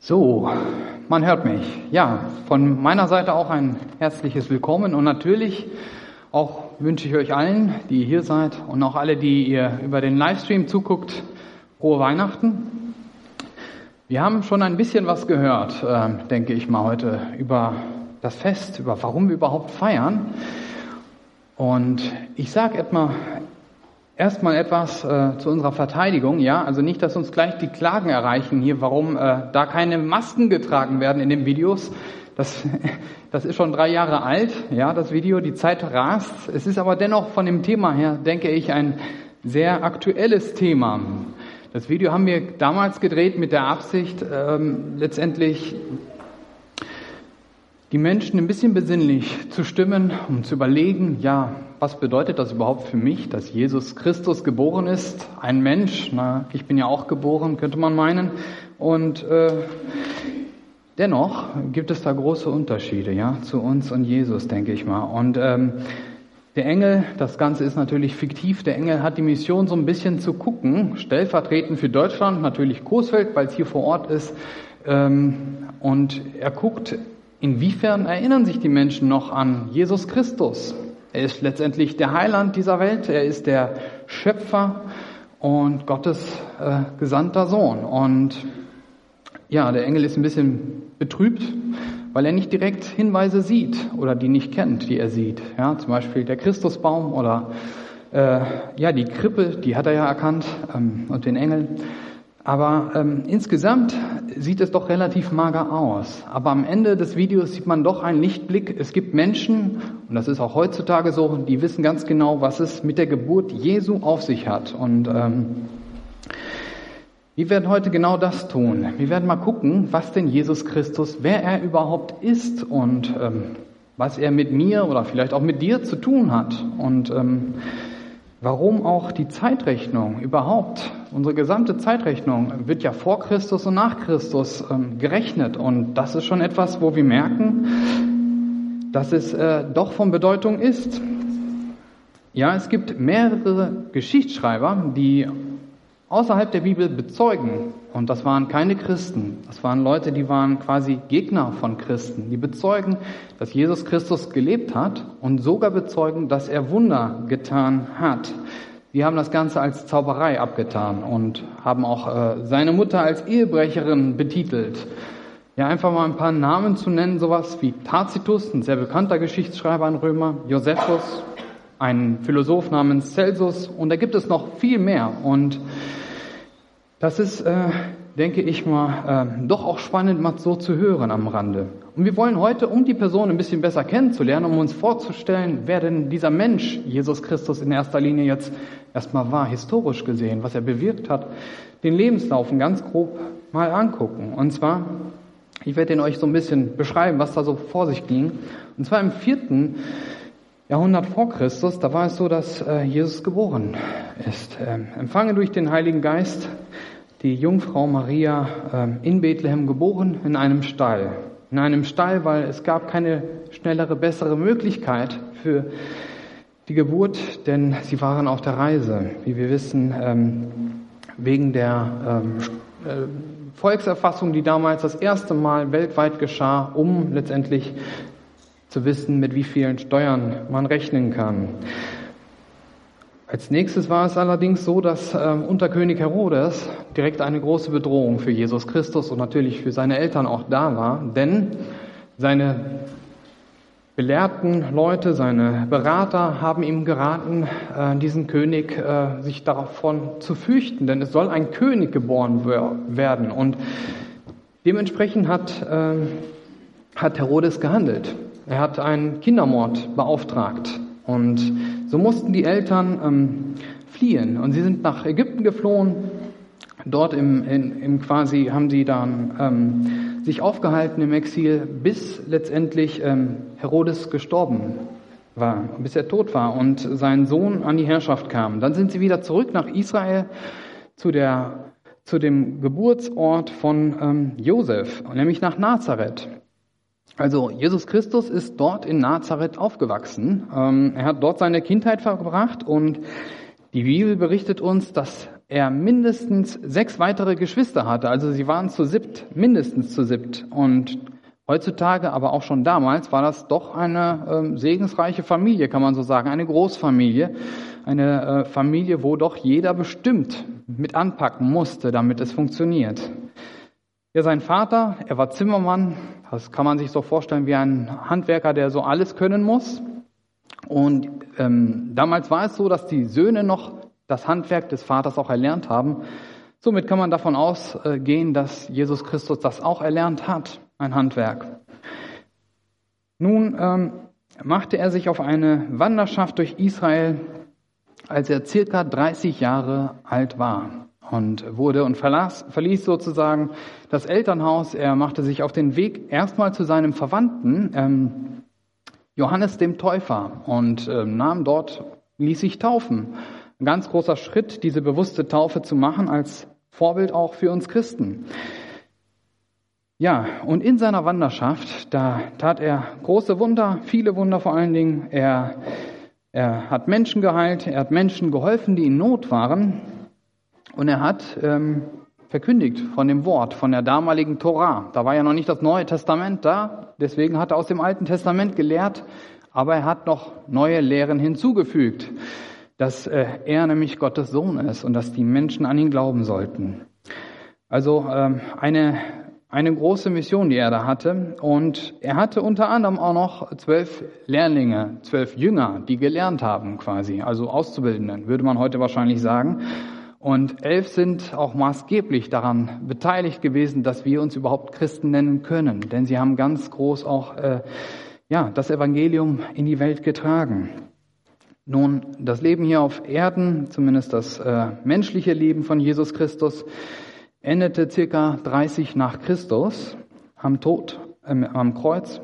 So, man hört mich. Ja, von meiner Seite auch ein herzliches Willkommen und natürlich auch wünsche ich euch allen, die ihr hier seid und auch alle, die ihr über den Livestream zuguckt, frohe Weihnachten. Wir haben schon ein bisschen was gehört, denke ich mal, heute über das Fest, über warum wir überhaupt feiern. Und ich sage erstmal etwas zu unserer Verteidigung, ja, also nicht, dass uns gleich die Klagen erreichen hier, warum da keine Masken getragen werden in den Videos. Das ist schon 3 Jahre alt, ja, das Video, die Zeit rast. Es ist aber dennoch von dem Thema her, denke ich, ein sehr aktuelles Thema. Das Video haben wir damals gedreht mit der Absicht, letztendlich die Menschen ein bisschen besinnlich zu stimmen, um zu überlegen, ja, was bedeutet das überhaupt für mich, dass Jesus Christus geboren ist, ein Mensch, na, ich bin ja auch geboren, könnte man meinen, und dennoch gibt es da große Unterschiede, ja, zu uns und Jesus, denke ich mal. Und der Engel, das Ganze ist natürlich fiktiv, der Engel hat die Mission, so ein bisschen zu gucken, stellvertretend für Deutschland, natürlich Coesfeld, weil es hier vor Ort ist, und er guckt, inwiefern erinnern sich die Menschen noch an Jesus Christus? Er ist letztendlich der Heiland dieser Welt, er ist der Schöpfer und Gottes gesandter Sohn. Und ja, der Engel ist ein bisschen betrübt, weil er nicht direkt Hinweise sieht oder die nicht kennt, die er sieht. Ja, zum Beispiel der Christusbaum oder die Krippe, die hat er ja erkannt, und den Engel. Aber insgesamt sieht es doch relativ mager aus. Aber am Ende des Videos sieht man doch einen Lichtblick. Es gibt Menschen, und das ist auch heutzutage so, die wissen ganz genau, was es mit der Geburt Jesu auf sich hat. Und wir werden heute genau das tun. Wir werden mal gucken, was denn Jesus Christus, wer er überhaupt ist und was er mit mir oder vielleicht auch mit dir zu tun hat. Und warum auch die Zeitrechnung überhaupt, unsere gesamte Zeitrechnung wird ja vor Christus und nach Christus gerechnet. Und das ist schon etwas, wo wir merken, dass es doch von Bedeutung ist. Ja, es gibt mehrere Geschichtsschreiber, die außerhalb der Bibel bezeugen, und das waren keine Christen, das waren Leute, die waren quasi Gegner von Christen, die bezeugen, dass Jesus Christus gelebt hat und sogar bezeugen, dass er Wunder getan hat. Sie haben das Ganze als Zauberei abgetan und haben auch seine Mutter als Ehebrecherin betitelt. Ja, einfach mal ein paar Namen zu nennen, sowas wie Tacitus, ein sehr bekannter Geschichtsschreiber in Römer, Josephus, ein Philosoph namens Celsus, und da gibt es noch viel mehr. Und das ist, denke ich mal, doch auch spannend, mal so zu hören am Rande. Und wir wollen heute, um die Person ein bisschen besser kennenzulernen, um uns vorzustellen, wer denn dieser Mensch, Jesus Christus, in erster Linie jetzt erstmal war, historisch gesehen, was er bewirkt hat, den Lebenslauf ganz grob mal angucken. Und zwar, ich werde den euch so ein bisschen beschreiben, was da so vor sich ging. Und zwar im 4. Jahrhundert vor Christus, da war es so, dass Jesus geboren ist. Empfangen durch den Heiligen Geist, die Jungfrau Maria in Bethlehem geboren, in einem Stall. In einem Stall, weil es gab keine schnellere, bessere Möglichkeit für die Geburt, denn sie waren auf der Reise, wie wir wissen, wegen der Volkserfassung, die damals das erste Mal weltweit geschah, um letztendlich zu wissen, mit wie vielen Steuern man rechnen kann. Als nächstes war es allerdings so, dass unter König Herodes direkt eine große Bedrohung für Jesus Christus und natürlich für seine Eltern auch da war, denn seine belehrten Leute, seine Berater haben ihm geraten, diesen König sich davon zu fürchten, denn es soll ein König geboren werden. Und dementsprechend hat Herodes gehandelt. Er hat einen Kindermord beauftragt. Und so mussten die Eltern fliehen. Und sie sind nach Ägypten geflohen. Dort quasi haben sie dann sich aufgehalten im Exil, bis letztendlich Herodes gestorben war, bis er tot war und sein Sohn an die Herrschaft kam. Dann sind sie wieder zurück nach Israel zu dem Geburtsort von Josef, nämlich nach Nazareth. Also Jesus Christus ist dort in Nazareth aufgewachsen. Er hat dort seine Kindheit verbracht und die Bibel berichtet uns, dass er mindestens 6 weitere Geschwister hatte. Also sie waren mindestens zu siebt. Und heutzutage, aber auch schon damals, war das doch eine segensreiche Familie, kann man so sagen, eine Großfamilie. Eine Familie, wo doch jeder bestimmt mit anpacken musste, damit es funktioniert. Ja, sein Vater, er war Zimmermann. Das kann man sich so vorstellen wie ein Handwerker, der so alles können muss. Und damals war es so, dass die Söhne noch das Handwerk des Vaters auch erlernt haben. Somit kann man davon ausgehen, dass Jesus Christus das auch erlernt hat, ein Handwerk. Nun machte er sich auf eine Wanderschaft durch Israel, als er circa 30 Jahre alt war und verließ sozusagen das Elternhaus. Er machte sich auf den Weg erstmal zu seinem Verwandten, Johannes dem Täufer, und ließ sich taufen. Ein ganz großer Schritt, diese bewusste Taufe zu machen, als Vorbild auch für uns Christen. Ja, und in seiner Wanderschaft, da tat er große Wunder, viele Wunder vor allen Dingen. Er hat Menschen geheilt, er hat Menschen geholfen, die in Not waren. Und er hat verkündigt von dem Wort, von der damaligen Tora. Da war ja noch nicht das Neue Testament da, deswegen hat er aus dem Alten Testament gelehrt, aber er hat noch neue Lehren hinzugefügt, dass er nämlich Gottes Sohn ist und dass die Menschen an ihn glauben sollten. Also eine große Mission, die er da hatte. Und er hatte unter anderem auch noch 12 Lehrlinge, 12 Jünger, die gelernt haben quasi, also Auszubildenden, würde man heute wahrscheinlich sagen. Und 11 sind auch maßgeblich daran beteiligt gewesen, dass wir uns überhaupt Christen nennen können. Denn sie haben ganz groß auch das Evangelium in die Welt getragen. Nun, das Leben hier auf Erden, zumindest das menschliche Leben von Jesus Christus, endete circa 30 nach Christus am Kreuz.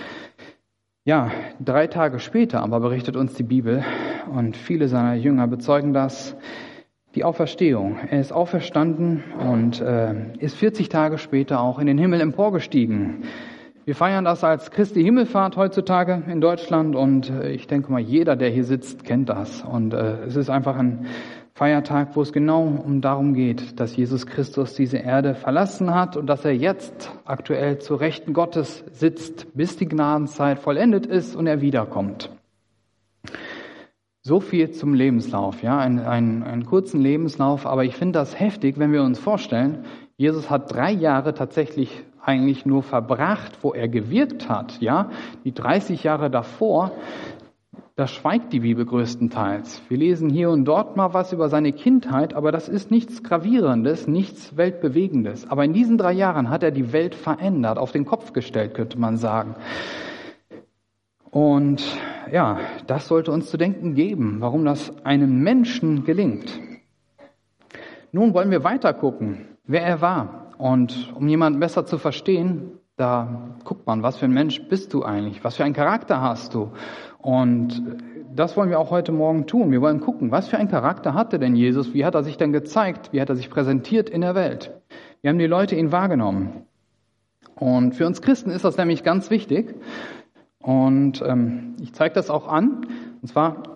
Ja, 3 Tage später aber berichtet uns die Bibel und viele seiner Jünger bezeugen das, die Auferstehung. Er ist auferstanden und ist 40 Tage später auch in den Himmel emporgestiegen. Wir feiern das als Christi Himmelfahrt heutzutage in Deutschland und ich denke mal, jeder, der hier sitzt, kennt das. Und es ist einfach ein Feiertag, wo es genau darum geht, dass Jesus Christus diese Erde verlassen hat und dass er jetzt aktuell zur Rechten Gottes sitzt, bis die Gnadenzeit vollendet ist und er wiederkommt. So viel zum Lebenslauf, ja, einen kurzen Lebenslauf, aber ich finde das heftig, wenn wir uns vorstellen, Jesus hat 3 Jahre tatsächlich eigentlich nur verbracht, wo er gewirkt hat, ja, die 30 Jahre davor, da schweigt die Bibel größtenteils. Wir lesen hier und dort mal was über seine Kindheit, aber das ist nichts Gravierendes, nichts Weltbewegendes. Aber in diesen 3 Jahren hat er die Welt verändert, auf den Kopf gestellt, könnte man sagen. Und ja, das sollte uns zu denken geben, warum das einem Menschen gelingt. Nun wollen wir weiter gucken, wer er war. Und um jemanden besser zu verstehen, da guckt man, was für ein Mensch bist du eigentlich? Was für einen Charakter hast du? Und das wollen wir auch heute Morgen tun. Wir wollen gucken, was für einen Charakter hatte denn Jesus? Wie hat er sich denn gezeigt? Wie hat er sich präsentiert in der Welt? Wie haben die Leute ihn wahrgenommen? Und für uns Christen ist das nämlich ganz wichtig. Und ich zeige das auch an. Und zwar,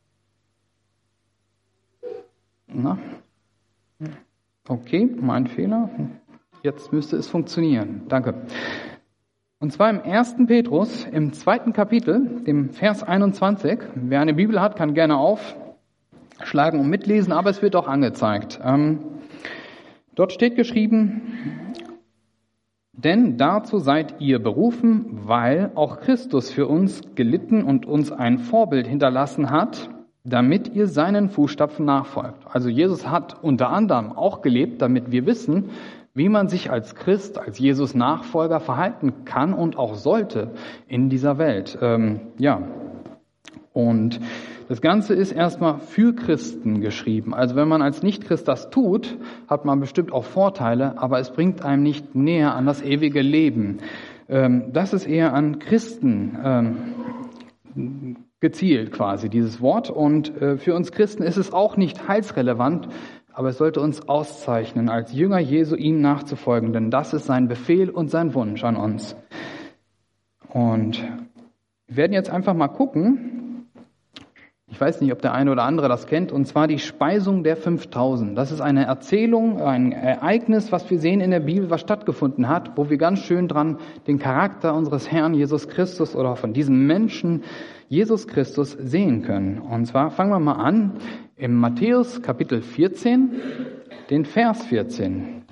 okay, mein Fehler. Jetzt müsste es funktionieren. Danke. Und zwar im 1. Petrus, im 2. Kapitel, dem Vers 21. Wer eine Bibel hat, kann gerne aufschlagen und mitlesen, aber es wird auch angezeigt. Dort steht geschrieben, denn dazu seid ihr berufen, weil auch Christus für uns gelitten und uns ein Vorbild hinterlassen hat, damit ihr seinen Fußstapfen nachfolgt. Also Jesus hat unter anderem auch gelebt, damit wir wissen, wie man sich als Christ, als Jesus-Nachfolger verhalten kann und auch sollte in dieser Welt. Und das Ganze ist erstmal für Christen geschrieben. Also wenn man als Nicht-Christ das tut, hat man bestimmt auch Vorteile, aber es bringt einem nicht näher an das ewige Leben. Das ist eher an Christen gezielt quasi, dieses Wort. Und für uns Christen ist es auch nicht heilsrelevant, aber es sollte uns auszeichnen, als Jünger Jesu ihm nachzufolgen, denn das ist sein Befehl und sein Wunsch an uns. Und wir werden jetzt einfach mal gucken, Ich weiß nicht, ob der eine oder andere das kennt, und zwar die Speisung der 5000. Das ist eine Erzählung, ein Ereignis, was wir sehen in der Bibel, was stattgefunden hat, wo wir ganz schön dran den Charakter unseres Herrn Jesus Christus oder von diesem Menschen Jesus Christus sehen können. Und zwar fangen wir mal an im Matthäus Kapitel 14, den Vers 14.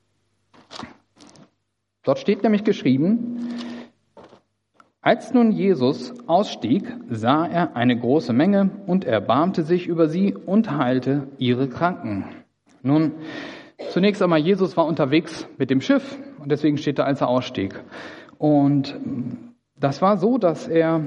Dort steht nämlich geschrieben: Als nun Jesus ausstieg, sah er eine große Menge und erbarmte sich über sie und heilte ihre Kranken. Nun, zunächst einmal, Jesus war unterwegs mit dem Schiff und deswegen steht da, als er ausstieg. Und das war so, dass er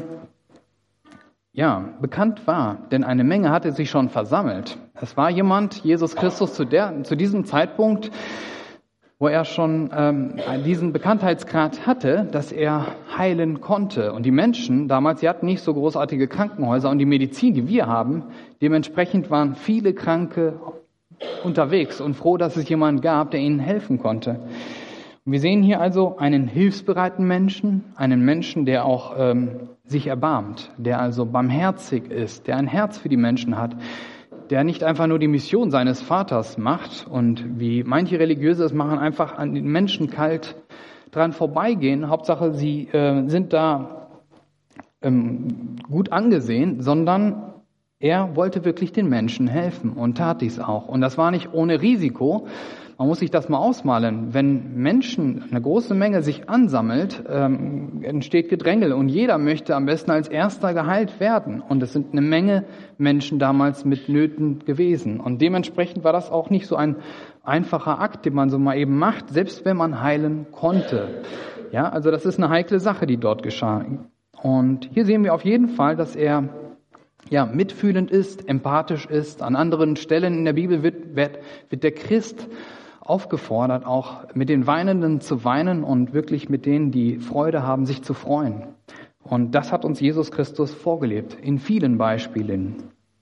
bekannt war, denn eine Menge hatte sich schon versammelt. Es war jemand, Jesus Christus, zu diesem Zeitpunkt, wo er schon diesen Bekanntheitsgrad hatte, dass er heilen konnte. Und die Menschen damals, sie hatten nicht so großartige Krankenhäuser und die Medizin, die wir haben, dementsprechend waren viele Kranke unterwegs und froh, dass es jemanden gab, der ihnen helfen konnte. Und wir sehen hier also einen hilfsbereiten Menschen, einen Menschen, der auch sich erbarmt, der also barmherzig ist, der ein Herz für die Menschen hat, der nicht einfach nur die Mission seines Vaters macht und wie manche Religiöse es machen, einfach an den Menschen kalt dran vorbeigehen. Hauptsache, sie sind da gut angesehen, sondern er wollte wirklich den Menschen helfen und tat dies auch. Und das war nicht ohne Risiko. Man muss sich das mal ausmalen. Wenn Menschen, eine große Menge sich ansammelt, entsteht Gedrängel und jeder möchte am besten als Erster geheilt werden. Und es sind eine Menge Menschen damals mit Nöten gewesen. Und dementsprechend war das auch nicht so ein einfacher Akt, den man so mal eben macht, selbst wenn man heilen konnte. Ja, also das ist eine heikle Sache, die dort geschah. Und hier sehen wir auf jeden Fall, dass er mitfühlend ist, empathisch ist. An anderen Stellen in der Bibel wird der Christ aufgefordert, auch mit den Weinenden zu weinen und wirklich mit denen, die Freude haben, sich zu freuen. Und das hat uns Jesus Christus vorgelebt, in vielen Beispielen.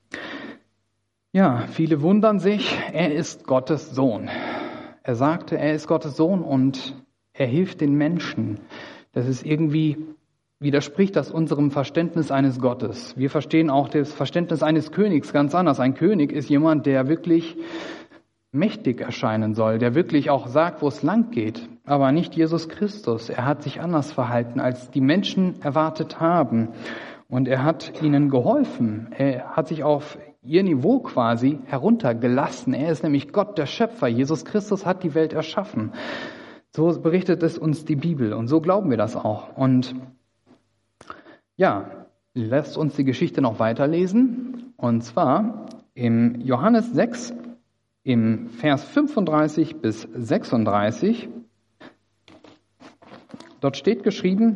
Ja, viele wundern sich, er ist Gottes Sohn. Er sagte, er ist Gottes Sohn und er hilft den Menschen. Das ist irgendwie, widerspricht das unserem Verständnis eines Gottes. Wir verstehen auch das Verständnis eines Königs ganz anders. Ein König ist jemand, der wirklich mächtig erscheinen soll, der wirklich auch sagt, wo es lang geht, aber nicht Jesus Christus. Er hat sich anders verhalten, als die Menschen erwartet haben. Und er hat ihnen geholfen. Er hat sich auf ihr Niveau quasi heruntergelassen. Er ist nämlich Gott, der Schöpfer. Jesus Christus hat die Welt erschaffen. So berichtet es uns die Bibel und so glauben wir das auch. Und lasst uns die Geschichte noch weiterlesen. Und zwar im Johannes 6, im Vers 35 bis 36. Dort steht geschrieben,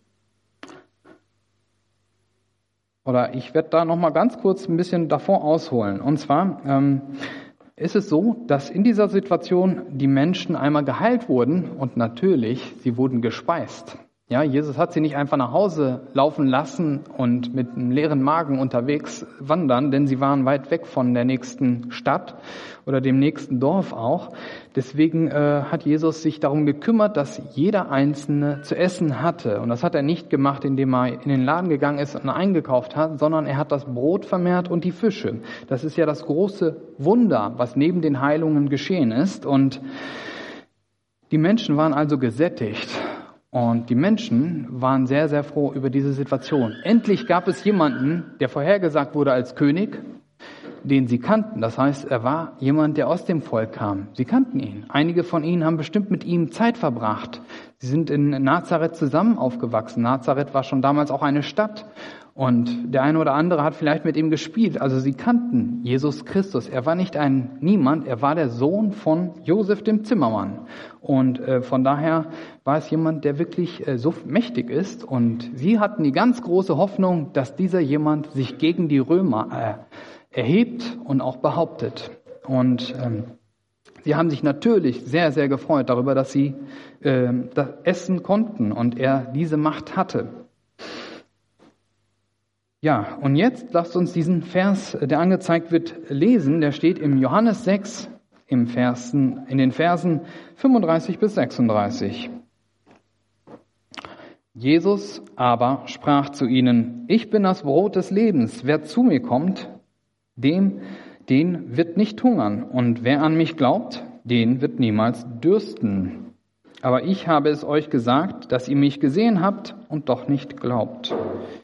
oder ich werde da nochmal ganz kurz ein bisschen davor ausholen. Und zwar ist es so, dass in dieser Situation die Menschen einmal geheilt wurden und natürlich, sie wurden gespeist. Ja, Jesus hat sie nicht einfach nach Hause laufen lassen und mit einem leeren Magen unterwegs wandern, denn sie waren weit weg von der nächsten Stadt oder dem nächsten Dorf auch. Deswegen hat Jesus sich darum gekümmert, dass jeder Einzelne zu essen hatte. Und das hat er nicht gemacht, indem er in den Laden gegangen ist und eingekauft hat, sondern er hat das Brot vermehrt und die Fische. Das ist ja das große Wunder, was neben den Heilungen geschehen ist. Und die Menschen waren also gesättigt. Und die Menschen waren sehr, sehr froh über diese Situation. Endlich gab es jemanden, der vorhergesagt wurde als König, den sie kannten. Das heißt, er war jemand, der aus dem Volk kam. Sie kannten ihn. Einige von ihnen haben bestimmt mit ihm Zeit verbracht. Sie sind in Nazareth zusammen aufgewachsen. Nazareth war schon damals auch eine Stadt. Und der eine oder andere hat vielleicht mit ihm gespielt. Also sie kannten Jesus Christus. Er war nicht ein Niemand, er war der Sohn von Josef dem Zimmermann. Und von daher war es jemand, der wirklich so mächtig ist. Und sie hatten die ganz große Hoffnung, dass dieser jemand sich gegen die Römer erhebt und auch behauptet. Und sie haben sich natürlich sehr, sehr gefreut darüber, dass sie das essen konnten und er diese Macht hatte. Ja, und jetzt lasst uns diesen Vers, der angezeigt wird, lesen. Der steht im Johannes 6, in den Versen 35 bis 36. Jesus aber sprach zu ihnen, ich bin das Brot des Lebens. Wer zu mir kommt, den wird nicht hungern. Und wer an mich glaubt, den wird niemals dürsten. Aber ich habe es euch gesagt, dass ihr mich gesehen habt und doch nicht glaubt.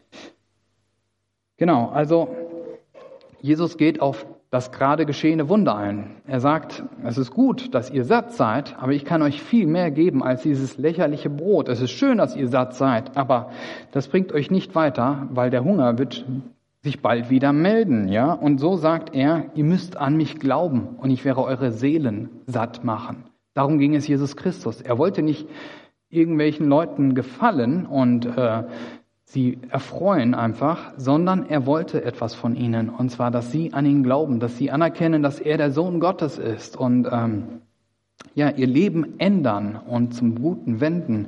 Genau, also Jesus geht auf das gerade geschehene Wunder ein. Er sagt, es ist gut, dass ihr satt seid, aber ich kann euch viel mehr geben als dieses lächerliche Brot. Es ist schön, dass ihr satt seid, aber das bringt euch nicht weiter, weil der Hunger wird sich bald wieder melden, ja? Und so sagt er, ihr müsst an mich glauben und ich werde eure Seelen satt machen. Darum ging es Jesus Christus. Er wollte nicht irgendwelchen Leuten gefallen und sie erfreuen einfach, sondern er wollte etwas von ihnen. Und zwar, dass sie an ihn glauben, dass sie anerkennen, dass er der Sohn Gottes ist und ihr Leben ändern und zum Guten wenden.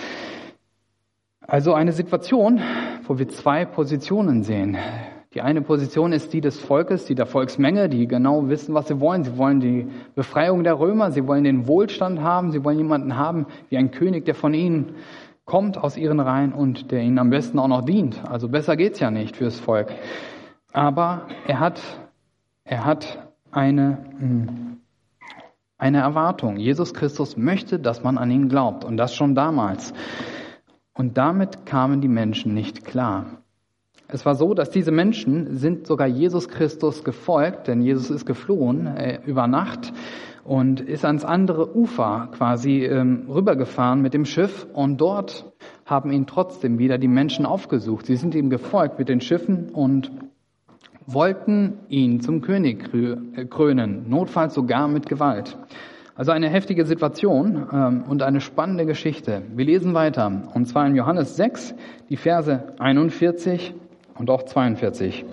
Also eine Situation, wo wir zwei Positionen sehen. Die eine Position ist die des Volkes, die der Volksmenge, die genau wissen, was sie wollen. Sie wollen die Befreiung der Römer, sie wollen den Wohlstand haben, sie wollen jemanden haben wie ein König, der von ihnen kommt aus ihren Reihen und der ihnen am besten auch noch dient. Also besser geht's ja nicht fürs Volk. Aber er hat eine Erwartung. Jesus Christus möchte, dass man an ihn glaubt und das schon damals. Und damit kamen die Menschen nicht klar. Es war so, dass diese Menschen sind sogar Jesus Christus gefolgt, denn Jesus ist geflohen über Nacht und ist ans andere Ufer quasi rübergefahren mit dem Schiff und dort haben ihn trotzdem wieder die Menschen aufgesucht. Sie sind ihm gefolgt mit den Schiffen und wollten ihn zum König krönen, notfalls sogar mit Gewalt. Also eine heftige Situation und eine spannende Geschichte. Wir lesen weiter, und zwar in Johannes 6, die Verse 41 und auch 42.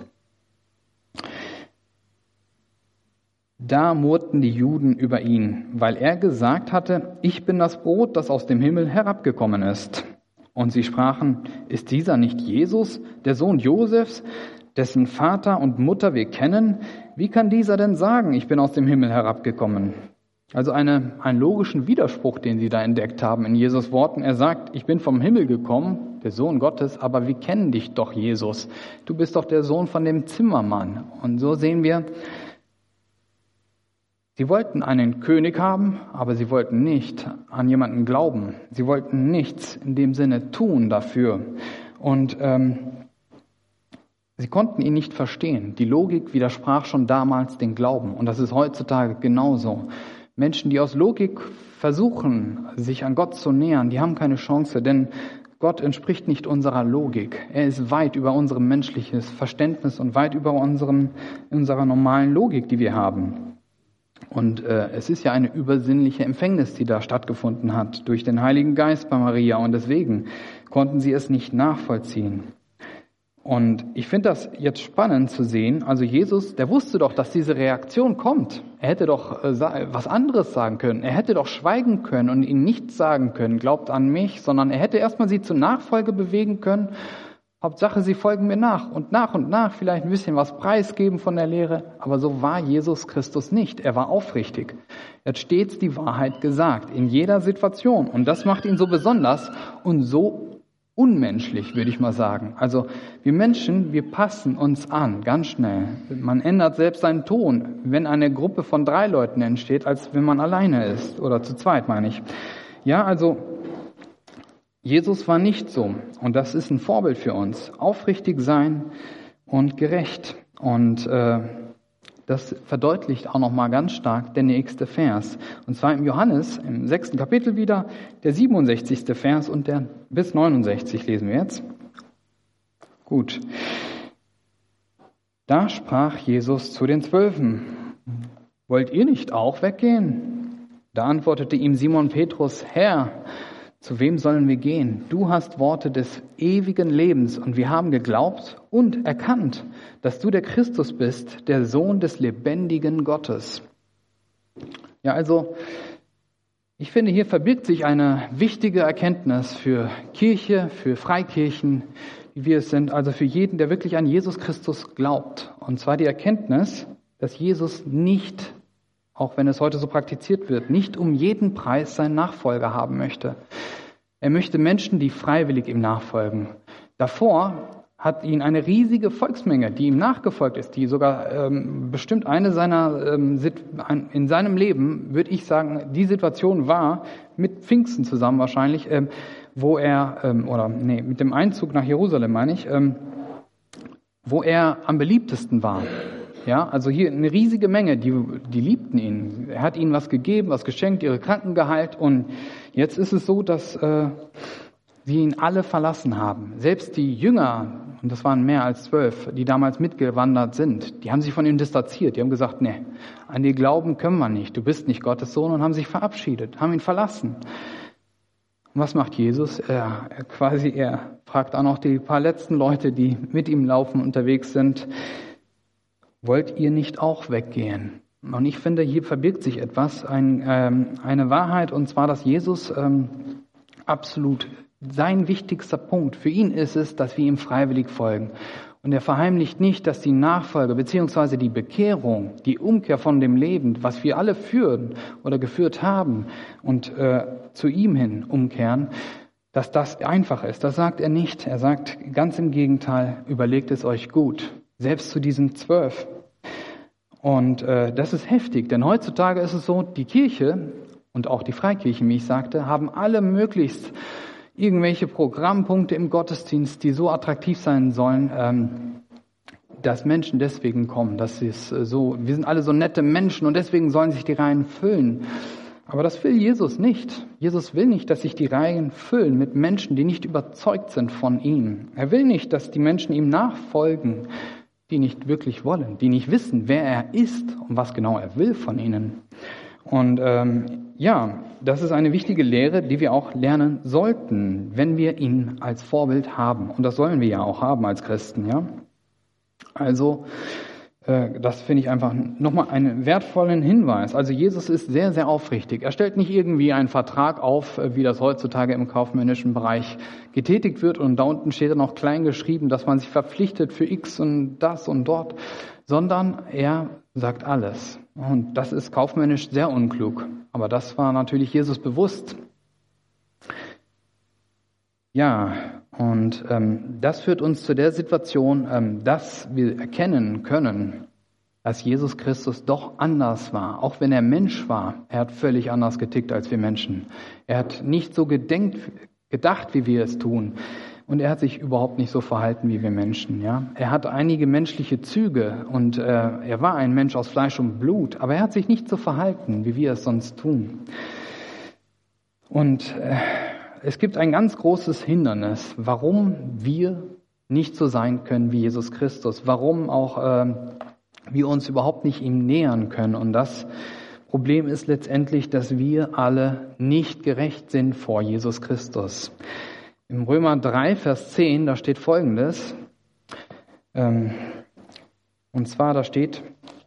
Da murrten die Juden über ihn, weil er gesagt hatte, ich bin das Brot, das aus dem Himmel herabgekommen ist. Und sie sprachen, ist dieser nicht Jesus, der Sohn Josefs, dessen Vater und Mutter wir kennen? Wie kann dieser denn sagen, ich bin aus dem Himmel herabgekommen? Also einen logischen Widerspruch, den sie da entdeckt haben in Jesus Worten. Er sagt, ich bin vom Himmel gekommen, der Sohn Gottes, aber wir kennen dich doch, Jesus. Du bist doch der Sohn von dem Zimmermann. Und so sehen wir, sie wollten einen König haben, aber sie wollten nicht an jemanden glauben. Sie wollten nichts in dem Sinne tun dafür. Und sie konnten ihn nicht verstehen. Die Logik widersprach schon damals den Glauben. Und das ist heutzutage genauso. Menschen, die aus Logik versuchen, sich an Gott zu nähern, die haben keine Chance, denn Gott entspricht nicht unserer Logik. Er ist weit über unser menschliches Verständnis und weit über unserer normalen Logik, die wir haben. Und es ist ja eine übersinnliche Empfängnis, die da stattgefunden hat durch den Heiligen Geist bei Maria und deswegen konnten sie es nicht nachvollziehen. Und ich finde das jetzt spannend zu sehen. Also Jesus, der wusste doch, dass diese Reaktion kommt. Er hätte doch was anderes sagen können. Er hätte doch schweigen können und ihnen nichts sagen können, glaubt an mich, sondern er hätte erstmal sie zur Nachfolge bewegen können. Hauptsache, sie folgen mir nach und nach vielleicht ein bisschen was preisgeben von der Lehre. Aber so war Jesus Christus nicht. Er war aufrichtig. Er hat stets die Wahrheit gesagt, in jeder Situation. Und das macht ihn so besonders und so unmenschlich, würde ich mal sagen. Also wir Menschen, wir passen uns an, ganz schnell. Man ändert selbst seinen Ton, wenn eine Gruppe von 3 Leuten entsteht, als wenn man alleine ist. Oder zu zweit, meine ich. Ja, also Jesus war nicht so. Und das ist ein Vorbild für uns. Aufrichtig sein und gerecht. Und das verdeutlicht auch nochmal ganz stark der nächste Vers. Und zwar im Johannes, im 6. Kapitel wieder, der 67. Vers und der bis 69 lesen wir jetzt. Gut. Da sprach Jesus zu den 12. Wollt ihr nicht auch weggehen? Da antwortete ihm Simon Petrus, Herr, zu wem sollen wir gehen? Du hast Worte des ewigen Lebens und wir haben geglaubt und erkannt, dass du der Christus bist, der Sohn des lebendigen Gottes. Ja, also ich finde, hier verbirgt sich eine wichtige Erkenntnis für Kirche, für Freikirchen, wie wir es sind, also für jeden, der wirklich an Jesus Christus glaubt. Und zwar die Erkenntnis, dass Jesus nicht, auch wenn es heute so praktiziert wird, nicht um jeden Preis seinen Nachfolger haben möchte. Er möchte Menschen, die freiwillig ihm nachfolgen. Davor hat ihn eine riesige Volksmenge, die ihm nachgefolgt ist, die sogar bestimmt eine seiner in seinem Leben, würde ich sagen, die Situation war, mit Pfingsten zusammen wahrscheinlich, wo er, mit dem Einzug nach Jerusalem meine ich, wo er am beliebtesten war. Ja, also hier eine riesige Menge, die liebten ihn. Er hat ihnen was gegeben, was geschenkt, ihre Kranken geheilt, und jetzt ist es so, dass sie ihn alle verlassen haben. Selbst die Jünger, und das waren mehr als 12, die damals mitgewandert sind, die haben sich von ihm distanziert. Die haben gesagt, nee, an dir glauben können wir nicht, du bist nicht Gottes Sohn, und haben sich verabschiedet, haben ihn verlassen. Und was macht Jesus? Er fragt auch noch die paar letzten Leute, die mit ihm laufen, unterwegs sind, wollt ihr nicht auch weggehen? Und ich finde, hier verbirgt sich etwas, eine Wahrheit, und zwar, dass Jesus absolut sein wichtigster Punkt für ihn ist es, dass wir ihm freiwillig folgen. Und er verheimlicht nicht, dass die Nachfolge bzw. die Bekehrung, die Umkehr von dem Leben, was wir alle führen oder geführt haben und zu ihm hin umkehren, dass das einfach ist. Das sagt er nicht. Er sagt ganz im Gegenteil, überlegt es euch gut. Selbst zu diesen 12. Und das ist heftig, denn heutzutage ist es so, die Kirche und auch die Freikirchen, wie ich sagte, haben alle möglichst irgendwelche Programmpunkte im Gottesdienst, die so attraktiv sein sollen, dass Menschen deswegen kommen. Wir sind alle so nette Menschen und deswegen sollen sich die Reihen füllen. Aber das will Jesus nicht. Jesus will nicht, dass sich die Reihen füllen mit Menschen, die nicht überzeugt sind von ihm. Er will nicht, dass die Menschen ihm nachfolgen, die nicht wirklich wollen, die nicht wissen, wer er ist und was genau er will von ihnen. Und das ist eine wichtige Lehre, die wir auch lernen sollten, wenn wir ihn als Vorbild haben. Und das sollen wir ja auch haben als Christen, ja. Also, das finde ich einfach nochmal einen wertvollen Hinweis. Also Jesus ist sehr, sehr aufrichtig. Er stellt nicht irgendwie einen Vertrag auf, wie das heutzutage im kaufmännischen Bereich getätigt wird, und da unten steht dann noch klein geschrieben, dass man sich verpflichtet für X und das und dort, sondern er sagt alles. Und das ist kaufmännisch sehr unklug. Aber das war natürlich Jesus bewusst. Ja, und das führt uns zu der Situation, dass wir erkennen können, dass Jesus Christus doch anders war. Auch wenn er Mensch war, er hat völlig anders getickt als wir Menschen. Er hat nicht so gedacht, wie wir es tun. Und er hat sich überhaupt nicht so verhalten wie wir Menschen. Ja? Er hat einige menschliche Züge und er war ein Mensch aus Fleisch und Blut, aber er hat sich nicht so verhalten, wie wir es sonst tun. Und es gibt ein ganz großes Hindernis, warum wir nicht so sein können wie Jesus Christus, warum auch wir uns überhaupt nicht ihm nähern können. Und das Problem ist letztendlich, dass wir alle nicht gerecht sind vor Jesus Christus. Im Römer 3, Vers 10, da steht Folgendes. Und zwar, da steht,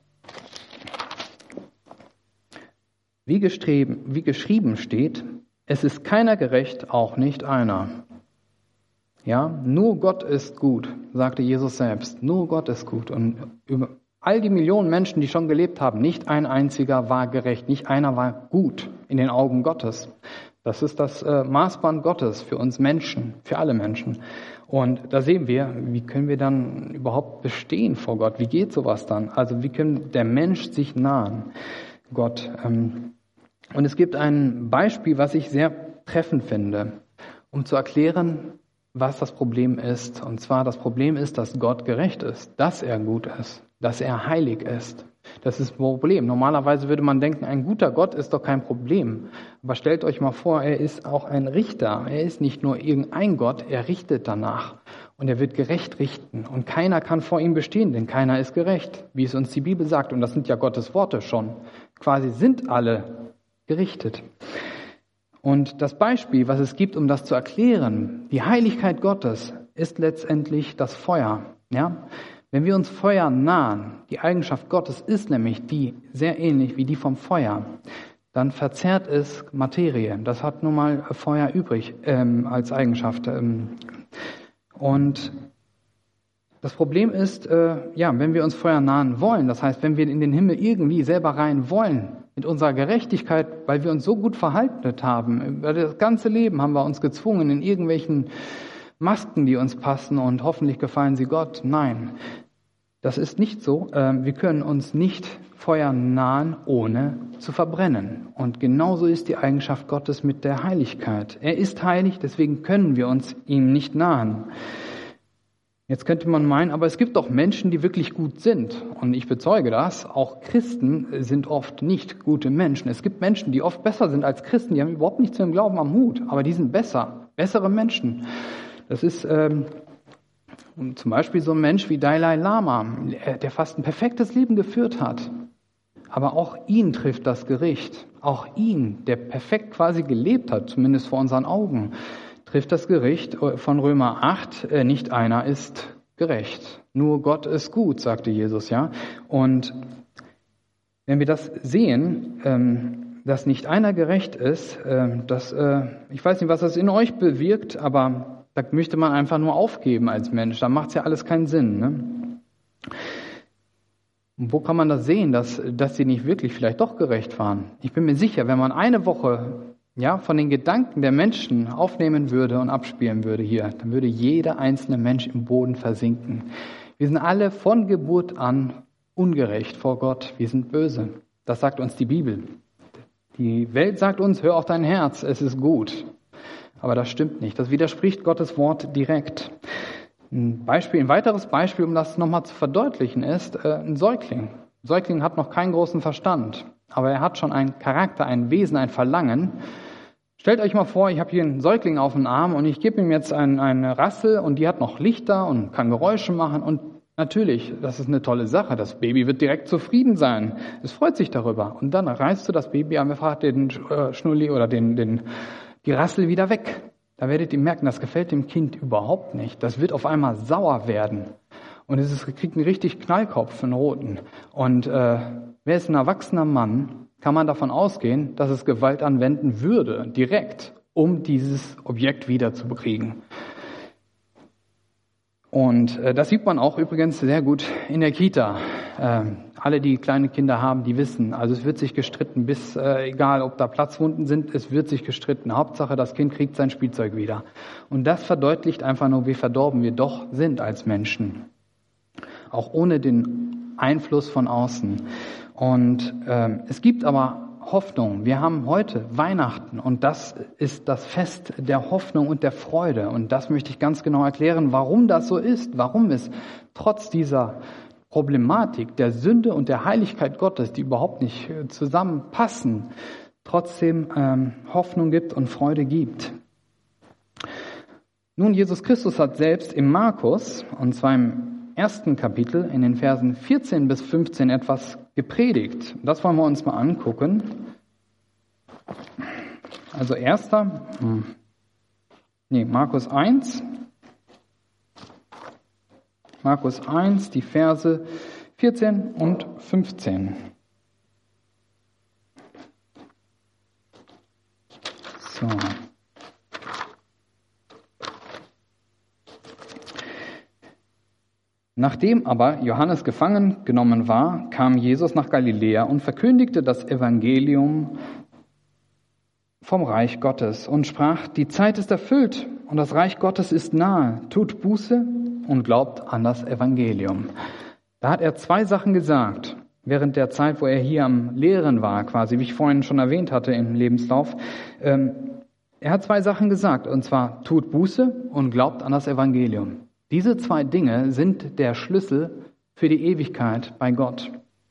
wie geschrieben steht, es ist keiner gerecht, auch nicht einer. Ja, nur Gott ist gut, sagte Jesus selbst. Nur Gott ist gut. Und über all die Millionen Menschen, die schon gelebt haben, nicht ein einziger war gerecht, nicht einer war gut in den Augen Gottes. Das ist das Maßband Gottes für uns Menschen, für alle Menschen. Und da sehen wir, wie können wir dann überhaupt bestehen vor Gott? Wie geht sowas dann? Also wie kann der Mensch sich nahen, Gott? Und es gibt ein Beispiel, was ich sehr treffend finde, um zu erklären, was das Problem ist. Und zwar, das Problem ist, dass Gott gerecht ist, dass er gut ist, dass er heilig ist. Das ist ein Problem. Normalerweise würde man denken, ein guter Gott ist doch kein Problem. Aber stellt euch mal vor, er ist auch ein Richter. Er ist nicht nur irgendein Gott, er richtet danach. Und er wird gerecht richten. Und keiner kann vor ihm bestehen, denn keiner ist gerecht, wie es uns die Bibel sagt. Und das sind ja Gottes Worte schon. Quasi sind alle gerichtet. Und das Beispiel, was es gibt, um das zu erklären, die Heiligkeit Gottes, ist letztendlich das Feuer. Ja? Wenn wir uns Feuer nahen, die Eigenschaft Gottes ist nämlich die sehr ähnlich wie die vom Feuer, dann verzehrt es Materie. Das hat nun mal Feuer übrig als Eigenschaft. Und das Problem ist, wenn wir uns Feuer nahen wollen, das heißt, wenn wir in den Himmel irgendwie selber rein wollen, mit unserer Gerechtigkeit, weil wir uns so gut verhalten haben. Über das ganze Leben haben wir uns gezwungen in irgendwelchen Masken, die uns passen und hoffentlich gefallen sie Gott. Nein, das ist nicht so. Wir können uns nicht Feuer nahen, ohne zu verbrennen. Und genauso ist die Eigenschaft Gottes mit der Heiligkeit. Er ist heilig, deswegen können wir uns ihm nicht nahen. Jetzt könnte man meinen, aber es gibt doch Menschen, die wirklich gut sind. Und ich bezeuge das, auch Christen sind oft nicht gute Menschen. Es gibt Menschen, die oft besser sind als Christen, die haben überhaupt nichts mit dem Glauben am Hut, aber die sind bessere Menschen. Das ist zum Beispiel so ein Mensch wie Dalai Lama, der fast ein perfektes Leben geführt hat. Aber auch ihn trifft das Gericht. Auch ihn, der perfekt quasi gelebt hat, zumindest vor unseren Augen, trifft das Gericht von Römer 8, nicht einer ist gerecht. Nur Gott ist gut, sagte Jesus, ja. Und wenn wir das sehen, dass nicht einer gerecht ist, ich weiß nicht, was das in euch bewirkt, aber da möchte man einfach nur aufgeben als Mensch. Da macht es ja alles keinen Sinn, ne? Und wo kann man das sehen, dass sie nicht wirklich vielleicht doch gerecht waren? Ich bin mir sicher, wenn man eine Woche von den Gedanken der Menschen aufnehmen würde und abspielen würde hier, dann würde jeder einzelne Mensch im Boden versinken. Wir sind alle von Geburt an ungerecht vor Gott. Wir sind böse. Das sagt uns die Bibel. Die Welt sagt uns, hör auf dein Herz, es ist gut. Aber das stimmt nicht. Das widerspricht Gottes Wort direkt. Ein weiteres Beispiel, um das nochmal zu verdeutlichen, ist ein Säugling. Ein Säugling hat noch keinen großen Verstand, aber er hat schon einen Charakter, ein Wesen, ein Verlangen. Stellt euch mal vor, ich habe hier einen Säugling auf dem Arm und ich gebe ihm jetzt eine Rassel und die hat noch Lichter und kann Geräusche machen. Und natürlich, das ist eine tolle Sache. Das Baby wird direkt zufrieden sein. Es freut sich darüber. Und dann reißt du das Baby einfach den Schnulli oder die Rassel wieder weg. Da werdet ihr merken, das gefällt dem Kind überhaupt nicht. Das wird auf einmal sauer werden. Und kriegt einen richtig Knallkopf, einen roten. Und wer ist ein erwachsener Mann, kann man davon ausgehen, dass es Gewalt anwenden würde, direkt, um dieses Objekt wiederzukriegen. Und das sieht man auch übrigens sehr gut in der Kita. Alle, die kleine Kinder haben, die wissen, also es wird sich gestritten, egal ob da Platzwunden sind, es wird sich gestritten. Hauptsache, das Kind kriegt sein Spielzeug wieder. Und das verdeutlicht einfach nur, wie verdorben wir doch sind als Menschen. Auch ohne den Einfluss von außen. Und es gibt aber Hoffnung. Wir haben heute Weihnachten und das ist das Fest der Hoffnung und der Freude. Und das möchte ich ganz genau erklären, warum das so ist, warum es trotz dieser Problematik der Sünde und der Heiligkeit Gottes, die überhaupt nicht zusammenpassen, trotzdem Hoffnung gibt und Freude gibt. Nun, Jesus Christus hat selbst im Markus, und zwar im 1. Kapitel, in den Versen 14 bis 15 etwas gepredigt. Das wollen wir uns mal angucken. Also Markus 1. Markus 1, die Verse 14 und 15. So. Nachdem aber Johannes gefangen genommen war, kam Jesus nach Galiläa und verkündigte das Evangelium vom Reich Gottes und sprach: Die Zeit ist erfüllt und das Reich Gottes ist nahe. Tut Buße und glaubt an das Evangelium. Da hat er zwei Sachen gesagt, während der Zeit, wo er hier am Lehren war, quasi, wie ich vorhin schon erwähnt hatte im Lebenslauf. Er hat zwei Sachen gesagt, und zwar: Tut Buße und glaubt an das Evangelium. Diese zwei Dinge sind der Schlüssel für die Ewigkeit bei Gott.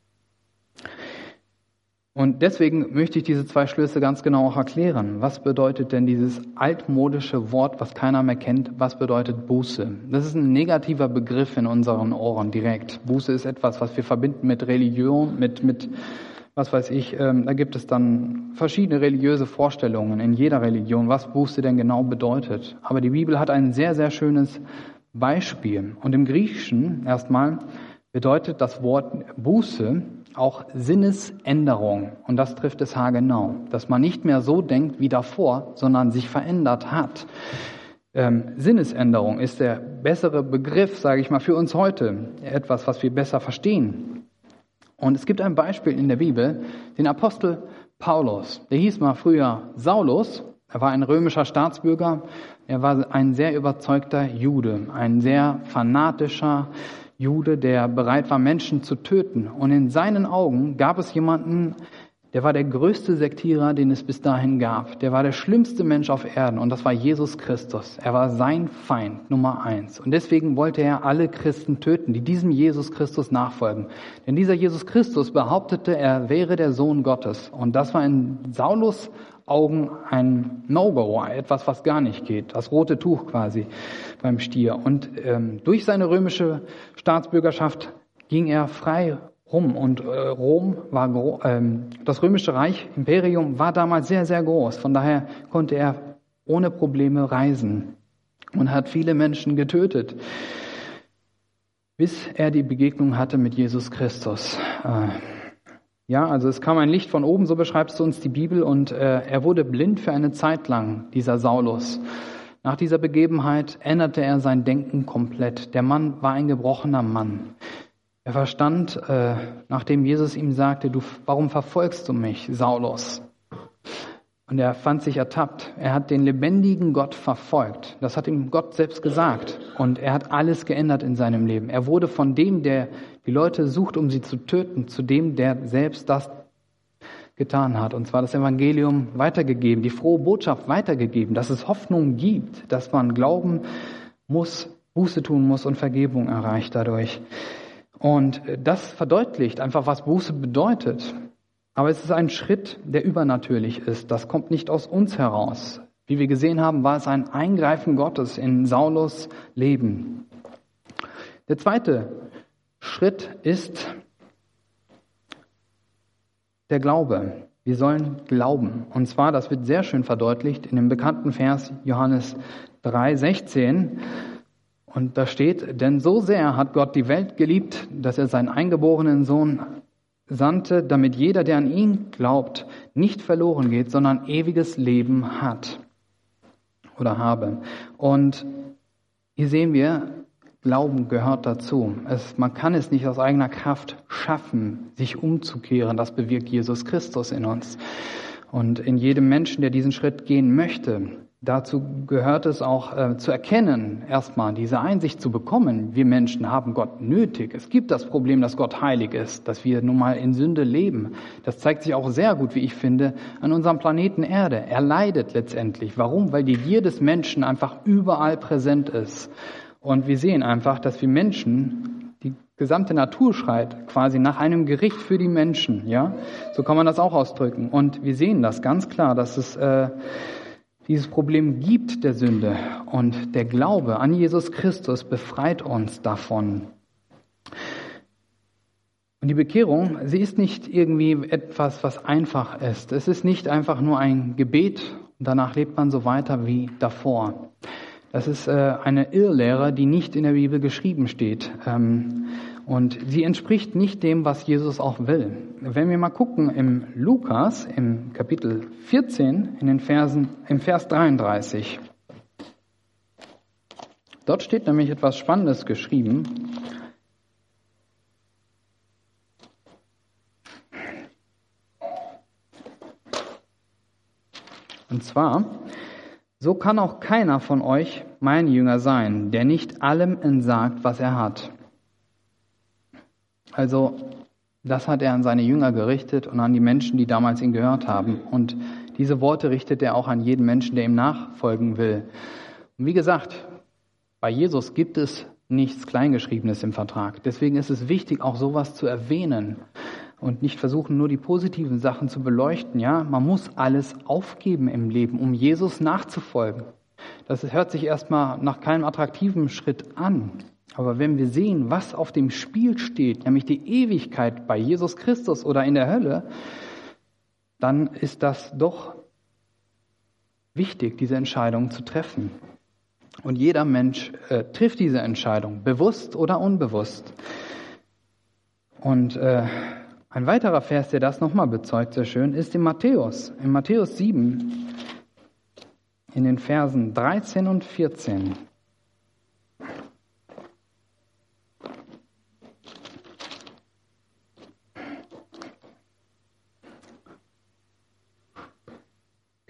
Und deswegen möchte ich diese zwei Schlüsse ganz genau auch erklären. Was bedeutet denn dieses altmodische Wort, was keiner mehr kennt? Was bedeutet Buße? Das ist ein negativer Begriff in unseren Ohren direkt. Buße ist etwas, was wir verbinden mit Religion, mit was weiß ich. Da gibt es dann verschiedene religiöse Vorstellungen in jeder Religion, was Buße denn genau bedeutet. Aber die Bibel hat ein sehr, sehr schönes Beispiel. Und im Griechischen erstmal bedeutet das Wort Buße auch Sinnesänderung. Und das trifft es haargenau. Dass man nicht mehr so denkt wie davor, sondern sich verändert hat. Sinnesänderung ist der bessere Begriff, sage ich mal, für uns heute. Etwas, was wir besser verstehen. Und es gibt ein Beispiel in der Bibel, den Apostel Paulus. Der hieß mal früher Saulus. Er war ein römischer Staatsbürger. Er war ein sehr überzeugter Jude, ein sehr fanatischer Jude, der bereit war, Menschen zu töten. Und in seinen Augen gab es jemanden, der war der größte Sektierer, den es bis dahin gab. Der war der schlimmste Mensch auf Erden und das war Jesus Christus. Er war sein Feind Nummer 1. Und deswegen wollte er alle Christen töten, die diesem Jesus Christus nachfolgen. Denn dieser Jesus Christus behauptete, er wäre der Sohn Gottes. Und das war in Saulus Augen ein No-Go, etwas, was gar nicht geht. Das rote Tuch quasi beim Stier. Und durch seine römische Staatsbürgerschaft ging er frei rum. Und Rom war das römische Reich, Imperium, war damals sehr, sehr groß. Von daher konnte er ohne Probleme reisen und hat viele Menschen getötet, bis er die Begegnung hatte mit Jesus Christus. Ja, also es kam ein Licht von oben, so beschreibt es uns die Bibel, und er wurde blind für eine Zeit lang, dieser Saulus. Nach dieser Begebenheit änderte er sein Denken komplett. Der Mann war ein gebrochener Mann. Er verstand, nachdem Jesus ihm sagte, warum verfolgst du mich, Saulus? Und er fand sich ertappt. Er hat den lebendigen Gott verfolgt. Das hat ihm Gott selbst gesagt. Und er hat alles geändert in seinem Leben. Er wurde von dem, der die Leute sucht, um sie zu töten, zu dem, der selbst das getan hat. Und zwar das Evangelium weitergegeben, die frohe Botschaft weitergegeben, dass es Hoffnung gibt, dass man glauben muss, Buße tun muss und Vergebung erreicht dadurch. Und das verdeutlicht einfach, was Buße bedeutet. Aber es ist ein Schritt, der übernatürlich ist. Das kommt nicht aus uns heraus. Wie wir gesehen haben, war es ein Eingreifen Gottes in Saulus Leben. Der zweite Schritt ist der Glaube. Wir sollen glauben. Und zwar, das wird sehr schön verdeutlicht in dem bekannten Vers Johannes 3,16. Und da steht, denn so sehr hat Gott die Welt geliebt, dass er seinen eingeborenen Sohn sandte, damit jeder, der an ihn glaubt, nicht verloren geht, sondern ewiges Leben hat oder habe. Und hier sehen wir, Glauben gehört dazu. Man kann es nicht aus eigener Kraft schaffen, sich umzukehren. Das bewirkt Jesus Christus in uns. Und in jedem Menschen, der diesen Schritt gehen möchte, dazu gehört es auch zu erkennen, erstmal diese Einsicht zu bekommen. Wir Menschen haben Gott nötig. Es gibt das Problem, dass Gott heilig ist, dass wir nun mal in Sünde leben. Das zeigt sich auch sehr gut, wie ich finde, an unserem Planeten Erde. Er leidet letztendlich. Warum? Weil die Gier des Menschen einfach überall präsent ist. Und wir sehen einfach, dass wir Menschen, die gesamte Natur schreit quasi nach einem Gericht für die Menschen. Ja, so kann man das auch ausdrücken. Und wir sehen das ganz klar, dass es dieses Problem gibt der Sünde. Und der Glaube an Jesus Christus befreit uns davon. Und die Bekehrung, sie ist nicht irgendwie etwas, was einfach ist. Es ist nicht einfach nur ein Gebet und danach lebt man so weiter wie davor. Das ist eine Irrlehre, die nicht in der Bibel geschrieben steht. Und sie entspricht nicht dem, was Jesus auch will. Wenn wir mal gucken im Lukas, im Kapitel 14, im Vers 33. Dort steht nämlich etwas Spannendes geschrieben. Und zwar: So kann auch keiner von euch mein Jünger sein, der nicht allem entsagt, was er hat. Also, das hat er an seine Jünger gerichtet und an die Menschen, die damals ihn gehört haben. Und diese Worte richtet er auch an jeden Menschen, der ihm nachfolgen will. Und wie gesagt, bei Jesus gibt es nichts Kleingeschriebenes im Vertrag. Deswegen ist es wichtig, auch sowas zu erwähnen. Und nicht versuchen, nur die positiven Sachen zu beleuchten. Ja, man muss alles aufgeben im Leben, um Jesus nachzufolgen. Das hört sich erstmal nach keinem attraktiven Schritt an. Aber wenn wir sehen, was auf dem Spiel steht, nämlich die Ewigkeit bei Jesus Christus oder in der Hölle, dann ist das doch wichtig, diese Entscheidung zu treffen. Und jeder Mensch trifft diese Entscheidung, bewusst oder unbewusst. Und ein weiterer Vers, der das nochmal bezeugt, sehr schön, ist in Matthäus 7, in den Versen 13 und 14.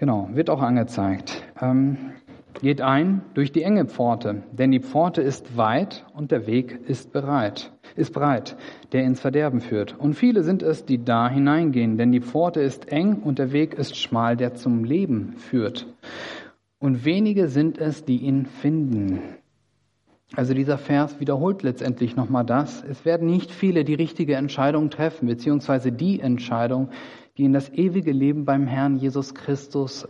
Genau, wird auch angezeigt. Geht ein durch die enge Pforte, denn die Pforte ist weit und der Weg ist breit, der ins Verderben führt. Und viele sind es, die da hineingehen, denn die Pforte ist eng und der Weg ist schmal, der zum Leben führt. Und wenige sind es, die ihn finden. Also dieser Vers wiederholt letztendlich nochmal das. Es werden nicht viele die richtige Entscheidung treffen, beziehungsweise die Entscheidung, die in das ewige Leben beim Herrn Jesus Christus,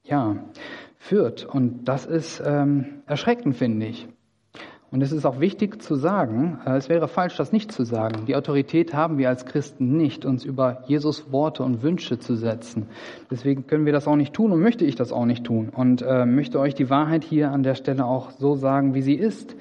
führt. Und das ist erschreckend, finde ich. Und es ist auch wichtig zu sagen, es wäre falsch, das nicht zu sagen. Die Autorität haben wir als Christen nicht, uns über Jesus Worte und Wünsche zu setzen. Deswegen können wir das auch nicht tun und möchte ich das auch nicht tun. Und möchte euch die Wahrheit hier an der Stelle auch so sagen, wie sie ist.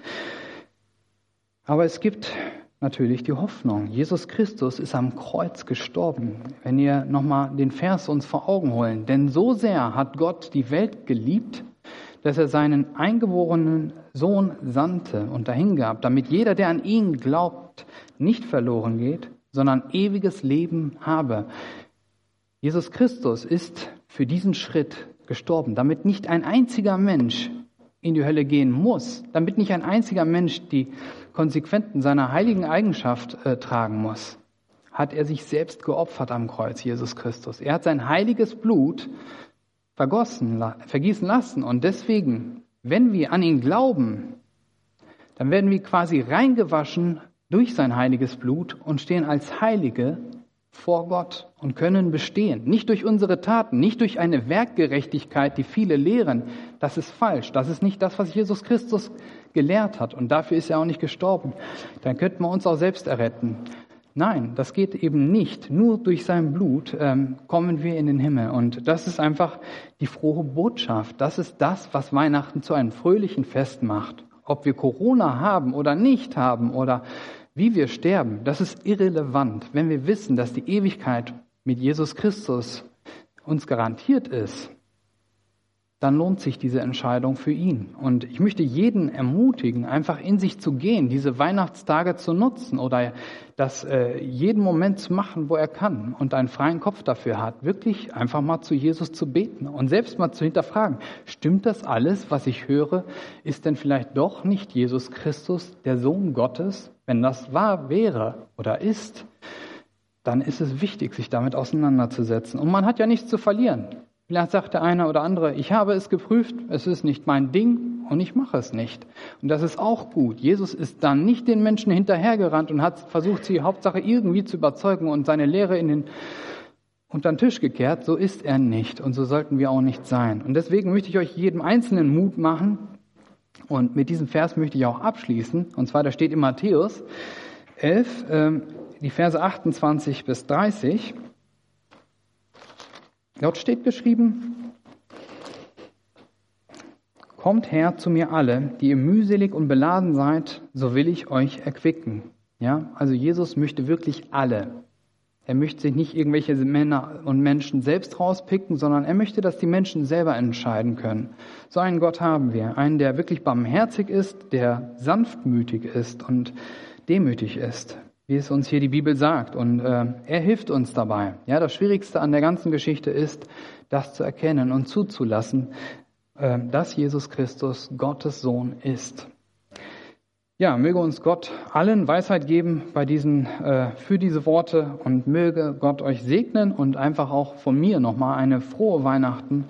Aber es gibt natürlich die Hoffnung. Jesus Christus ist am Kreuz gestorben. Wenn ihr nochmal den Vers uns vor Augen holen. Denn so sehr hat Gott die Welt geliebt, dass er seinen eingeborenen Sohn sandte und dahingab, damit jeder, der an ihn glaubt, nicht verloren geht, sondern ewiges Leben habe. Jesus Christus ist für diesen Schritt gestorben, damit nicht ein einziger Mensch in die Hölle gehen muss, damit nicht ein einziger Mensch die Konsequenzen seiner heiligen Eigenschaft tragen muss, hat er sich selbst geopfert am Kreuz, Jesus Christus. Er hat sein heiliges Blut vergießen lassen. Und deswegen, wenn wir an ihn glauben, dann werden wir quasi reingewaschen durch sein heiliges Blut und stehen als Heilige vor Gott und können bestehen. Nicht durch unsere Taten, nicht durch eine Werkgerechtigkeit, die viele lehren. Das ist falsch. Das ist nicht das, was Jesus Christus gelehrt hat. Und dafür ist er auch nicht gestorben. Dann könnten wir uns auch selbst erretten. Nein, das geht eben nicht. Nur durch sein Blut kommen wir in den Himmel. Und das ist einfach die frohe Botschaft. Das ist das, was Weihnachten zu einem fröhlichen Fest macht. Ob wir Corona haben oder nicht haben oder wie wir sterben, das ist irrelevant. Wenn wir wissen, dass die Ewigkeit mit Jesus Christus uns garantiert ist, dann lohnt sich diese Entscheidung für ihn. Und ich möchte jeden ermutigen, einfach in sich zu gehen, diese Weihnachtstage zu nutzen oder das jeden Moment zu machen, wo er kann und einen freien Kopf dafür hat, wirklich einfach mal zu Jesus zu beten und selbst mal zu hinterfragen, stimmt das alles, was ich höre? Ist denn vielleicht doch nicht Jesus Christus der Sohn Gottes? Wenn das wahr wäre oder ist, dann ist es wichtig, sich damit auseinanderzusetzen. Und man hat ja nichts zu verlieren. Vielleicht sagt der eine oder andere, ich habe es geprüft, es ist nicht mein Ding und ich mache es nicht. Und das ist auch gut. Jesus ist dann nicht den Menschen hinterhergerannt und hat versucht, sie Hauptsache irgendwie zu überzeugen und seine Lehre unter den Tisch gekehrt. So ist er nicht und so sollten wir auch nicht sein. Und deswegen möchte ich euch jedem Einzelnen Mut machen. Und mit diesem Vers möchte ich auch abschließen. Und zwar, da steht in Matthäus 11, die Verse 28 bis 30. Dort steht geschrieben, kommt her zu mir alle, die ihr mühselig und beladen seid, so will ich euch erquicken. Ja, also Jesus möchte wirklich alle. Er möchte sich nicht irgendwelche Männer und Menschen selbst rauspicken, sondern er möchte, dass die Menschen selber entscheiden können. So einen Gott haben wir, einen, der wirklich barmherzig ist, der sanftmütig ist und demütig ist, wie es uns hier die Bibel sagt. Und er hilft uns dabei. Ja, das Schwierigste an der ganzen Geschichte ist, das zu erkennen und zuzulassen, dass Jesus Christus Gottes Sohn ist. Ja, möge uns Gott allen Weisheit geben für diese Worte und möge Gott euch segnen und einfach auch von mir nochmal eine frohe Weihnachten